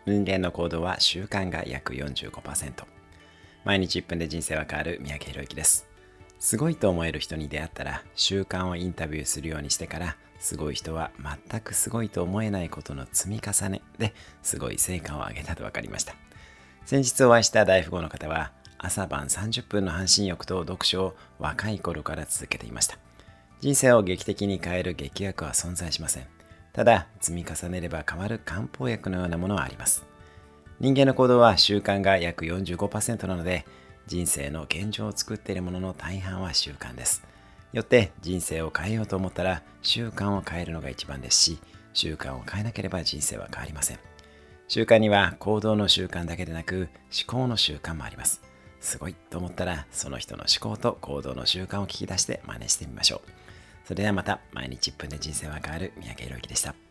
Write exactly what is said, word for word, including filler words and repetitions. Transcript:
人間の行動は習慣が約 よんじゅうごパーセント。 毎日いっぷんで人生は変わる三宅宏之です。すごいと思える人に出会ったら習慣をインタビューするようにしてから、すごい人は全くすごいと思えないことの積み重ねですごい成果を上げたと分かりました。先日お会いした大富豪の方は、朝晩さんじゅっぷんの半身浴と読書を若い頃から続けていました。人生を劇的に変える劇薬は存在しません。ただ、積み重ねれば変わる漢方薬のようなものはあります。人間の行動は習慣が約 よんじゅうごパーセント なので、人生の現状を作っているものの大半は習慣です。よって人生を変えようと思ったら習慣を変えるのが一番ですし、習慣を変えなければ人生は変わりません。習慣には行動の習慣だけでなく思考の習慣もあります。すごいと思ったら、その人の思考と行動の習慣を聞き出して真似してみましょう。それではまた。毎日いっぷんで人生は変わる三宅宏之でした。